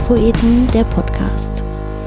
Songpoeten, der Podcast.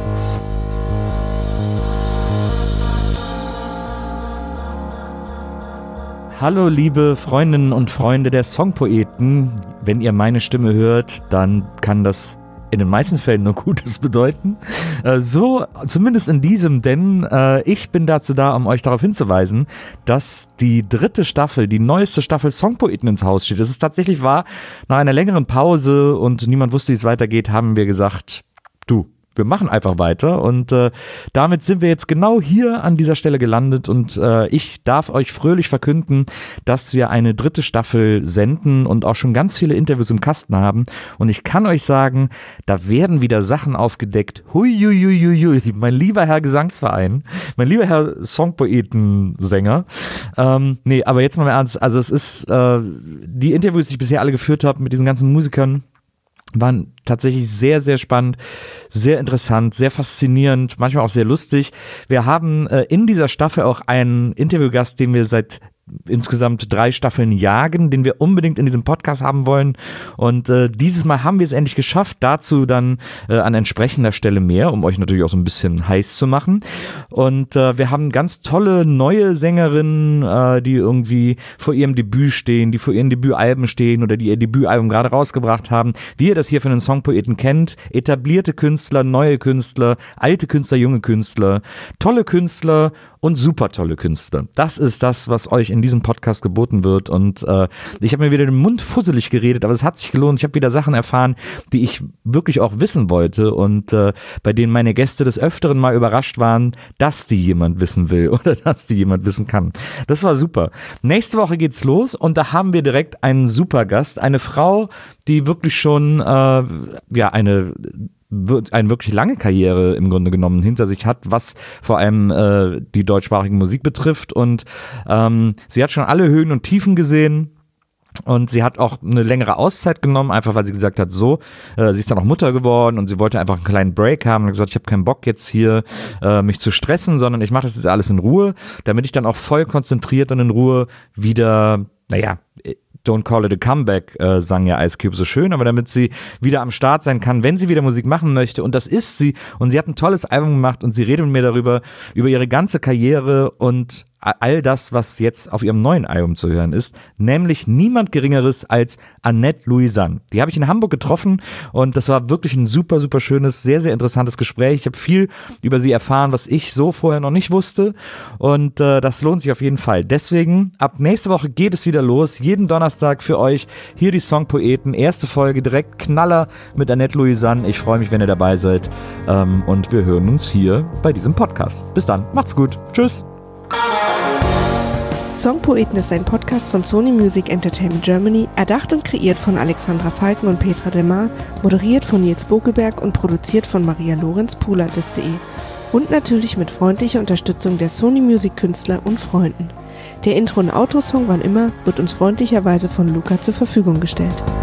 Hallo liebe Freundinnen und Freunde der Songpoeten. Wenn ihr meine Stimme hört, dann kann das in den meisten Fällen nur Gutes bedeuten. So, zumindest in diesem, denn ich bin dazu da, um euch darauf hinzuweisen, dass die dritte Staffel, die neueste Staffel Songpoeten ins Haus steht. Es ist tatsächlich wahr, nach einer längeren Pause und niemand wusste, wie es weitergeht, haben wir gesagt, wir machen einfach weiter und damit sind wir jetzt genau hier an dieser Stelle gelandet und ich darf euch fröhlich verkünden, dass wir eine dritte Staffel senden und auch schon ganz viele Interviews im Kasten haben und ich kann euch sagen, da werden wieder Sachen aufgedeckt. Huiuiuiui, mein lieber Herr Gesangsverein, mein lieber Herr Songpoeten-Sänger. Nee, aber jetzt mal im Ernst, also es ist die Interviews, die ich bisher alle geführt habe mit diesen ganzen Musikern, waren tatsächlich sehr, sehr spannend, sehr interessant, sehr faszinierend, manchmal auch sehr lustig. Wir haben in dieser Staffel auch einen Interviewgast, den wir seit insgesamt 3 Staffeln jagen, den wir unbedingt in diesem Podcast haben wollen und dieses Mal haben wir es endlich geschafft, dazu dann an entsprechender Stelle mehr, um euch natürlich auch so ein bisschen heiß zu machen und wir haben ganz tolle neue Sängerinnen, die irgendwie vor ihrem Debüt stehen, die vor ihren Debütalben stehen oder die ihr Debütalbum gerade rausgebracht haben, wie ihr das hier von den Songpoeten kennt, etablierte Künstler, neue Künstler, alte Künstler, junge Künstler, tolle Künstler und super tolle Künstler. Das ist das, was euch in diesem Podcast geboten wird und ich habe mir wieder den Mund fusselig geredet, aber es hat sich gelohnt. Ich habe wieder Sachen erfahren, die ich wirklich auch wissen wollte und bei denen meine Gäste des Öfteren mal überrascht waren, dass die jemand wissen will oder dass die jemand wissen kann. Das war super. Nächste Woche geht's los und da haben wir direkt einen super Gast, eine Frau, die wirklich schon eine wirklich lange Karriere im Grunde genommen hinter sich hat, was vor allem die deutschsprachige Musik betrifft und sie hat schon alle Höhen und Tiefen gesehen und sie hat auch eine längere Auszeit genommen, einfach weil sie gesagt hat, sie ist dann auch Mutter geworden und sie wollte einfach einen kleinen Break haben und hat gesagt, ich habe keinen Bock jetzt hier mich zu stressen, sondern ich mache das jetzt alles in Ruhe, damit ich dann auch voll konzentriert und in Ruhe wieder, Don't call it a comeback, sang ja Ice Cube so schön, aber damit sie wieder am Start sein kann, wenn sie wieder Musik machen möchte und das ist sie und sie hat ein tolles Album gemacht und sie redet mit mir darüber, über ihre ganze Karriere und all das, was jetzt auf ihrem neuen Album zu hören ist, nämlich niemand Geringeres als Annette Louisanne. Die habe ich in Hamburg getroffen und das war wirklich ein super, super schönes, sehr, sehr interessantes Gespräch. Ich habe viel über sie erfahren, was ich so vorher noch nicht wusste und das lohnt sich auf jeden Fall. Deswegen, ab nächste Woche geht es wieder los, jeden Donnerstag für euch, hier die Songpoeten, erste Folge, direkt Knaller mit Annette Louisanne. Ich freue mich, wenn ihr dabei seid und wir hören uns hier bei diesem Podcast. Bis dann, macht's gut, tschüss. Songpoeten ist ein Podcast von Sony Music Entertainment Germany, erdacht und kreiert von Alexandra Falken und Petra Demar, moderiert von Nils Bokelberg und produziert von Maria Lorenz Pulatist.de und natürlich mit freundlicher Unterstützung der Sony Music Künstler und Freunden. Der Intro- und Outro-Song Wann immer wird uns freundlicherweise von Luca zur Verfügung gestellt.